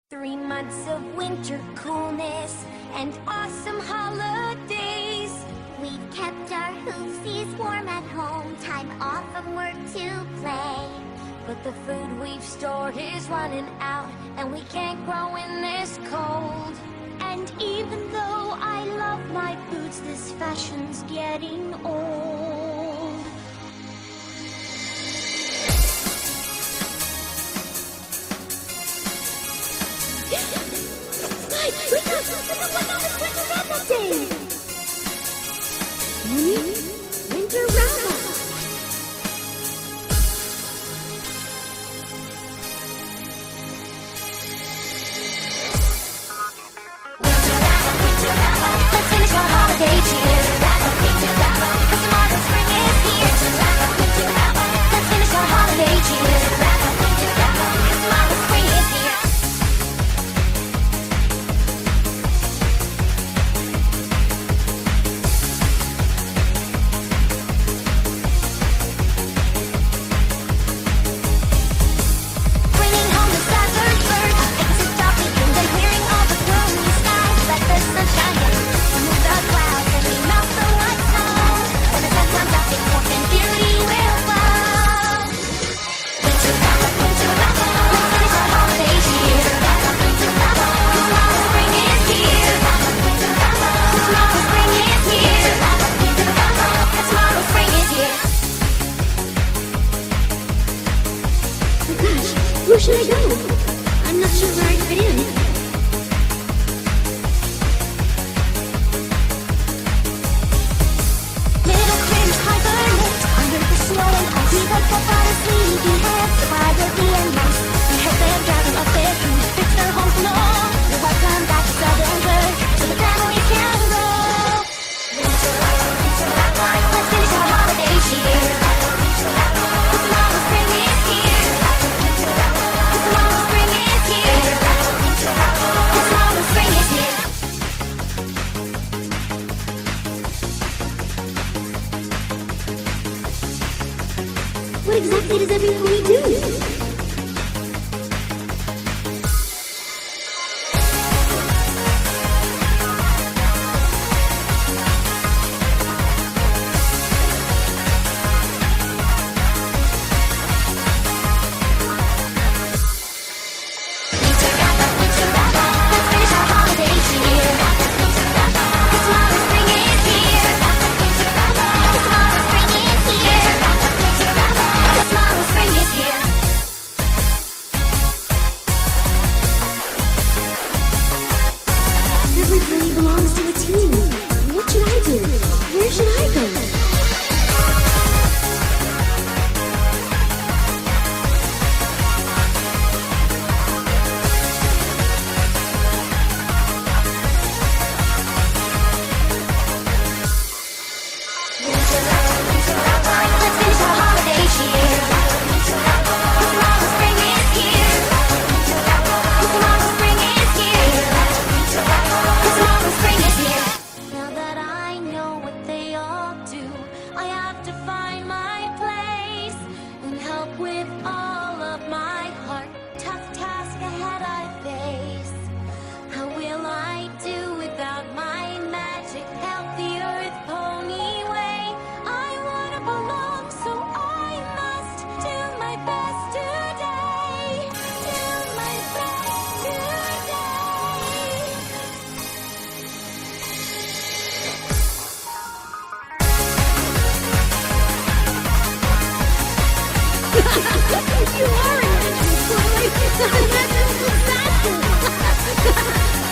3 months of winter coolness and awesome holidays. We've kept our hoofsies warm at home, time off from work to play. But the food we've stored is running out, and we can't grow in this cold. And even though I love my boots, this fashion's getting old. Wake up! Wake up! It's Winter Wrap-Up Day! Winter Wrap-Up! Let's finish our holiday cheer. Cause tomorrow spring is here. Let's finish our holiday cheer. Cause tomorrow spring is here. Bringing home the scattered bird. It's a stop weekend and clearing all the gloomy skies. Let the sun shine in. Remove the clouds and we melt the white snow. When the sun comes up, it's warmth and beauty will flow. Winter wrap-up, winter wrap-up. Let's finish our holiday cheer. Winter wrap-up. 'Cause tomorrow spring is here. Winter wrap-up. 'Cause tomorrow spring is here. Winter wrap-up. 'Cause tomorrow spring is here. Oh gosh, where should I go? I'm not sure where I'd fit in. Little critters hibernate under the snow and ice. We wake up out of sleepy heads, quietly and nice. We help them gather up their food, fix their homes and all. We welcome back to southern bird, so the families can roll. Winter wrap-up, let's finish our holiday cheer. 'Cause tomorrow spring is here. 'Cause tomorrow spring is here. 'Cause tomorrow spring is here. What exactly does every pony do? Winter wrap-up, let's finish our holiday cheer. 'Cause tomorrow spring is here. 'Cause tomorrow spring is here. 'Cause tomorrow spring is here. Every pony belongs to a team. What should I do? Where should I go? Let's finish our holiday cheer. 'Cause tomorrow spring is here. 'Cause tomorrow spring is here. 'Cause tomorrow spring is here. Now that I know what they all do, I have to find my place and help with all of my heart. Tough task ahead I face. How will I do without my magic? Help the earth pony way. I wanna belong, so I must do my best today. Do my best today. You are an original pony! That's a disaster!